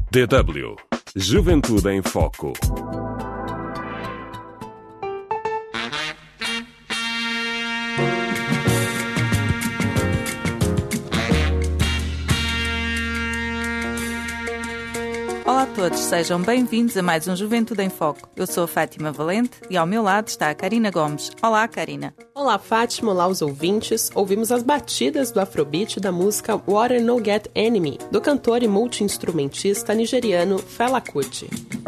DW Juventude em Foco. Olá a todos, sejam bem-vindos a mais um Juventude em Foco. Eu sou a Fátima Valente e ao meu lado está a Karina Gomes. Olá, Karina. Olá, Fátima. Olá, os ouvintes. Ouvimos as batidas do afrobeat da música Water No Get Enemy, do cantor e multi-instrumentista nigeriano Fela Kuti.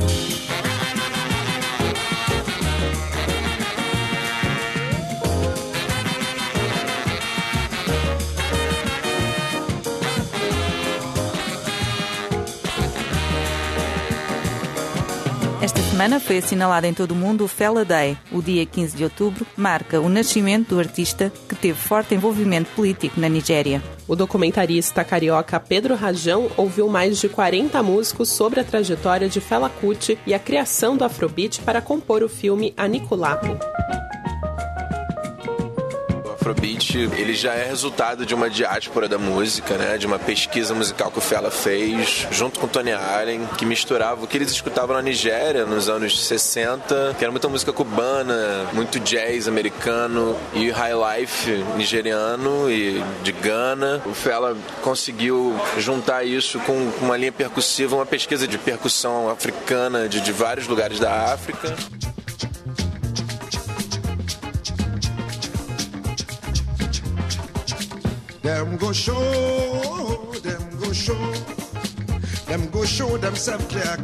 Esta semana foi assinalado em todo o mundo o Fela Day. O dia 15 de outubro marca o nascimento do artista que teve forte envolvimento político na Nigéria. O documentarista carioca Pedro Rajão ouviu mais de 40 músicos sobre a trajetória de Fela Kuti e a criação do afrobeat para compor o filme Anikulapo. O Afrobeat, ele já é resultado de uma diáspora da música, né? De uma pesquisa musical que o Fela fez junto com o Tony Allen, que misturava o que eles escutavam na Nigéria nos anos 60, que era muita música cubana, muito jazz americano e high life nigeriano e de Gana. O Fela conseguiu juntar isso com uma linha percussiva, uma pesquisa de percussão africana de vários lugares da África. Them go show themselves clear.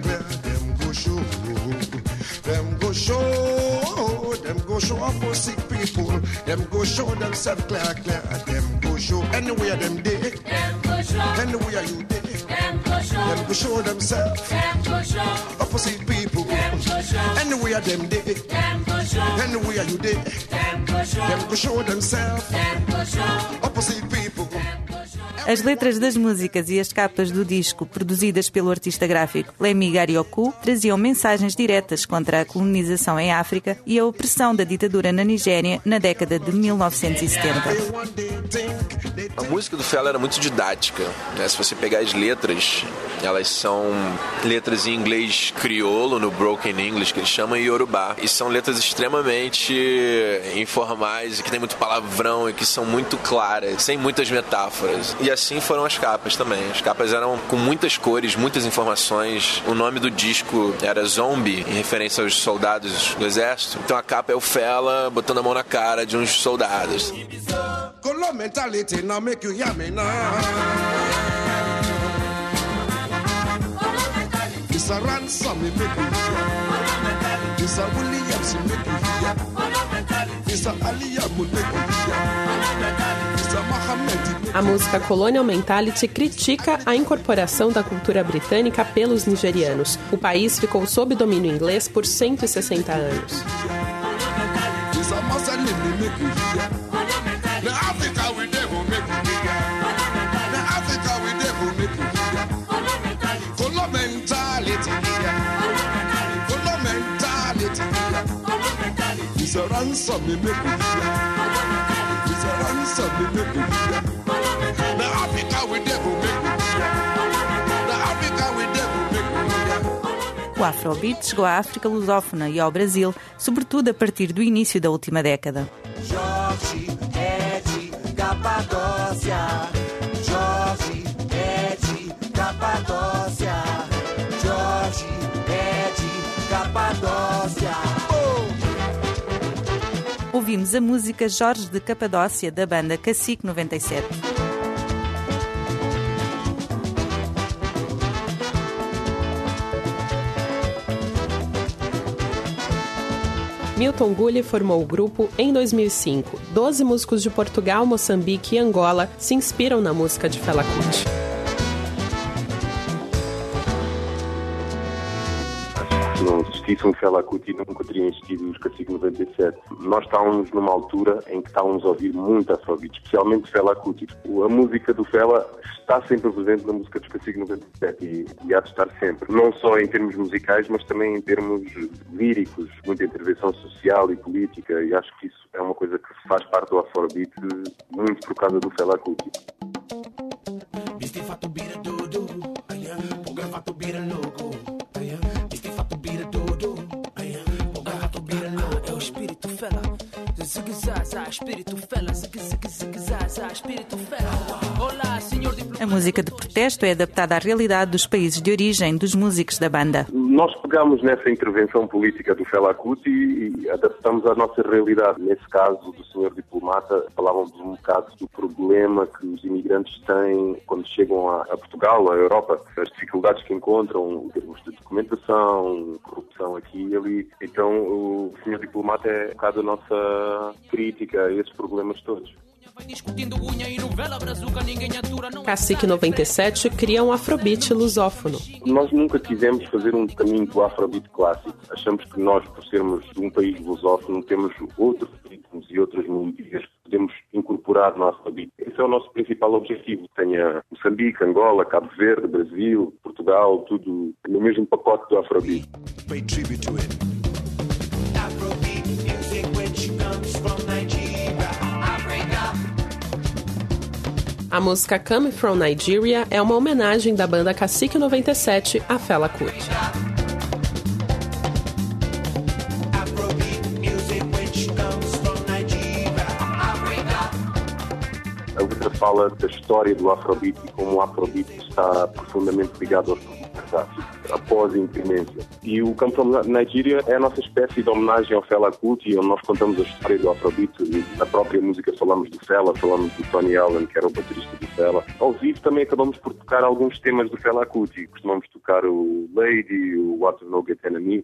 Them go show opposite people. Them go show themselves clear. Them go show anywhere them day. Anywhere you day. Them go show themselves. Opposite people. Anywhere them day. Anywhere you day. Them go show themselves. Opposite people. As letras das músicas e as capas do disco, produzidas pelo artista gráfico Lemi Garioku, traziam mensagens diretas contra a colonização em África e a opressão da ditadura na Nigéria na década de 1970. A música do Fela era muito didática, né? Se você pegar as letras, elas são letras em inglês crioulo, no broken English, que eles chamam, e Yorubá. E são letras extremamente informais, e que tem muito palavrão, e que são muito claras, sem muitas metáforas. E assim foram as capas também. As capas eram com muitas cores, muitas informações. O nome do disco era Zombie, em referência aos soldados do exército. Então a capa é o Fela botando a mão na cara de uns soldados. Color mentality now make you hear me now. It's a ransom me make you hear. It's a Williams me make you hear. It's a Aliyah me make you hear. It's a Mohammed. A música Colonial Mentality critica a incorporação da cultura britânica pelos nigerianos. O país ficou sob domínio inglês por 160 anos. It's a Muslim me make you hear. The Africa we devil make you hear. The Africa we devil make you hear. Color mentality here. Color mentality here. It's a ransom me make you hear. It's a ransom me make you hear. The Africa we devil make you hear. The Africa we devil make you hear. O Afrobeat chegou à África lusófona e ao Brasil, sobretudo a partir do início da última década. Jorge, Ed, Capadócia. Jorge, Ed, Capadócia. Jorge, Ed, Capadócia. Ouvimos a música Jorge de Capadócia, da banda Cacique 97. Milton Gulli formou o grupo em 2005. 12 músicos de Portugal, Moçambique e Angola se inspiram na música de Fela Kuti. Se não existisse um Fela Kuti, nunca teriam existido os Cacique 97. Nós estávamos numa altura em que estávamos a ouvir muito Afrobeat, especialmente Fela Kuti. A música do Fela está sempre presente na música dos Cacique 97 e há de estar sempre. Não só em termos musicais, mas também em termos líricos, muita intervenção social e política, e acho que isso é uma coisa que faz parte do Afrobeat muito por causa do Fela Kuti. Vesti fatto bere do, gravato bere no. A música de protesto é adaptada à realidade dos países de origem dos músicos da banda. Nós pegamos nessa intervenção política do Fela Kuti e adaptamos à nossa realidade. Nesse caso do senhor diplomata, falávamos um bocado do problema que os imigrantes têm quando chegam a Portugal, à Europa, as dificuldades que encontram em termos de documentação, corrupção aqui e ali. Então o senhor diplomata é um bocado a nossa crítica a esses problemas todos. Cacique 97 cria um afrobeat lusófono. Nós nunca quisemos fazer um caminho do afrobeat clássico. Achamos que nós, por sermos de um país lusófono, temos outros ritmos e outras melodias que podemos incorporar no afrobeat. Esse é o nosso principal objetivo. Tenha Moçambique, Angola, Cabo Verde, Brasil, Portugal, tudo no mesmo pacote do afrobeat. Pay tribute to it. Afrobeat music, which comes from Nigeria, Africa. A música Come From Nigeria é uma homenagem da banda Cacique 97 a Fela Kuti. Afrobeat music, which comes from Nigeria, Africa. A letra fala da história do afrobeat e como o afrobeat está profundamente ligado aos produtos africanos após a independência. E o Come From Nigeria é a nossa espécie de homenagem ao Fela Kuti, onde nós contamos a história do afrobeat. Na própria música falamos do Fela, falamos do Tony Allen, que era o baterista do Fela. Ao vivo também acabamos por tocar alguns temas do Fela Kuti. Costumamos tocar o Lady, o What No Get Enemy.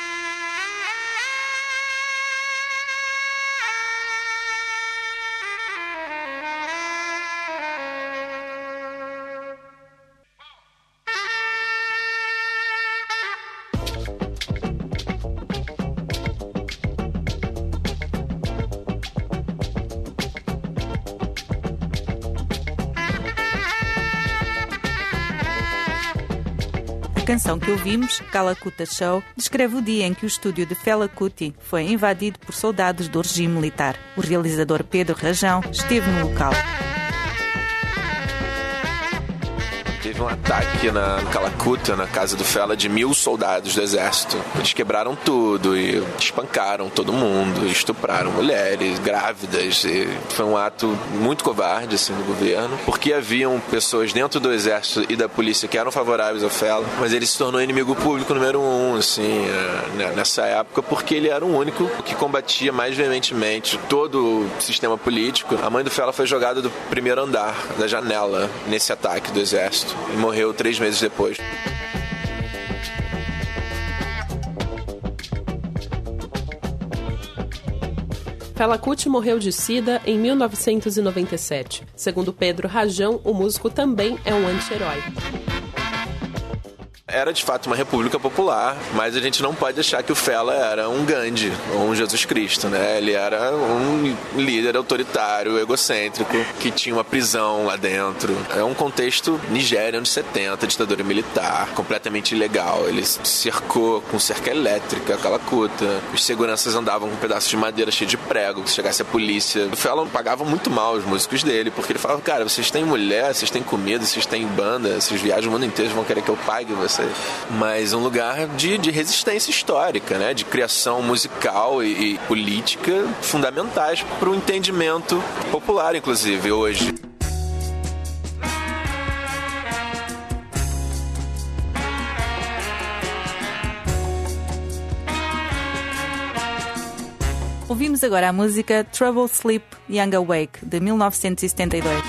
A canção que ouvimos, Calcutta Show, descreve o dia em que o estúdio de Fela Kuti foi invadido por soldados do regime militar. O realizador Pedro Rajão esteve no local. Teve um ataque na Calcutta, na casa do Fela, de 1.000 soldados do exército. Eles quebraram tudo e espancaram todo mundo, estupraram mulheres, grávidas. E foi um ato muito covarde assim, do governo, porque haviam pessoas dentro do exército e da polícia que eram favoráveis ao Fela, mas ele se tornou inimigo público número 1, assim, nessa época, porque ele era o único que combatia mais veementemente todo o sistema político. A mãe do Fela foi jogada do primeiro andar da janela nesse ataque do exército e morreu 3 meses depois. Fela Kuti morreu de sida em 1997. Segundo Pedro Rajão, o músico também é um anti-herói. Era de fato uma república popular, mas a gente não pode achar que o Fela era um Gandhi ou um Jesus Cristo, né? Ele era um líder autoritário, egocêntrico, que tinha uma prisão lá dentro. É um contexto Nigéria, anos 70, ditadura militar, completamente ilegal. Ele cercou com cerca elétrica a Calcutta. Os seguranças andavam com pedaços de madeira cheio de prego, se chegasse a polícia. O Fela pagava muito mal os músicos dele, porque ele falava, cara, vocês têm mulher, vocês têm comida, vocês têm banda, vocês viajam o mundo inteiro, vão querer que eu pague vocês. Mas um lugar de resistência histórica, né? De criação musical e política fundamentais para o entendimento popular, inclusive, hoje. Ouvimos agora a música Trouble Sleep, Young Awake, de 1972.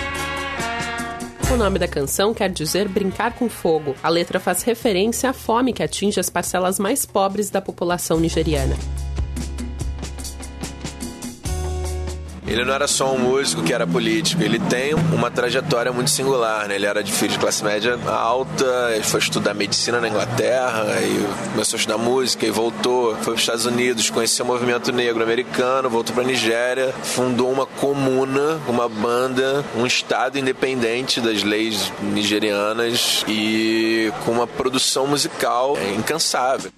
O nome da canção quer dizer brincar com fogo. A letra faz referência à fome que atinge as parcelas mais pobres da população nigeriana. Ele não era só um músico que era político, ele tem uma trajetória muito singular, né? Ele era de filho de classe média alta, ele foi estudar medicina na Inglaterra, e começou a estudar música e voltou, foi para os Estados Unidos, conheceu o movimento negro americano, voltou para a Nigéria, fundou uma comuna, uma banda, um estado independente das leis nigerianas e com uma produção musical incansável.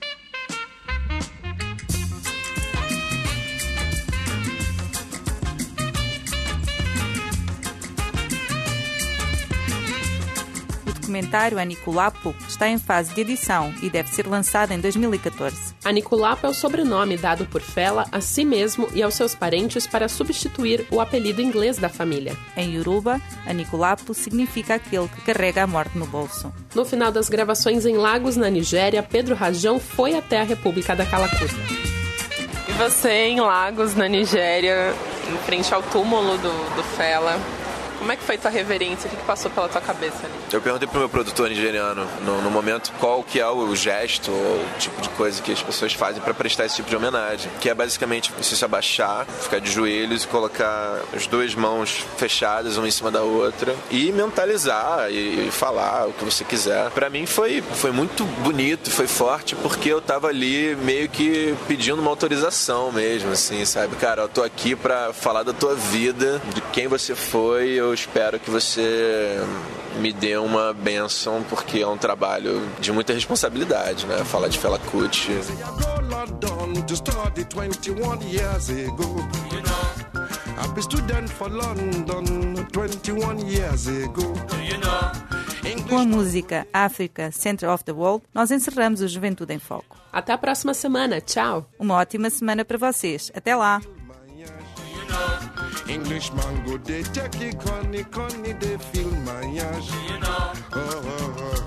O documentário Anikulapo está em fase de edição e deve ser lançado em 2014. Anikulapo é o sobrenome dado por Fela a si mesmo e aos seus parentes para substituir o apelido inglês da família. Em Yoruba, Anikulapo significa aquele que carrega a morte no bolso. No final das gravações em Lagos, na Nigéria, Pedro Rajão foi até a República da Calacuta. E você em Lagos, na Nigéria, em frente ao túmulo do Fela, como é que foi tua reverência? O que passou pela tua cabeça ali? Eu perguntei pro meu produtor nigeriano, no momento, qual que é o gesto ou o tipo de coisa que as pessoas fazem para prestar esse tipo de homenagem. Que é basicamente você se abaixar, ficar de joelhos e colocar as duas mãos fechadas, uma em cima da outra, e mentalizar e falar o que você quiser. Para mim foi muito bonito, foi forte, porque eu tava ali meio que pedindo uma autorização mesmo, assim, sabe? Cara, eu tô aqui para falar da tua vida, de quem você foi, eu espero que você me dê uma bênção, porque é um trabalho de muita responsabilidade, né? Falar de Fela Kuti. Com a música Africa, Center of the World, nós encerramos o Juventude em Foco. Até a próxima semana. Tchau! Uma ótima semana para vocês. Até lá! Englishman go they take it, conny, they feel my yash.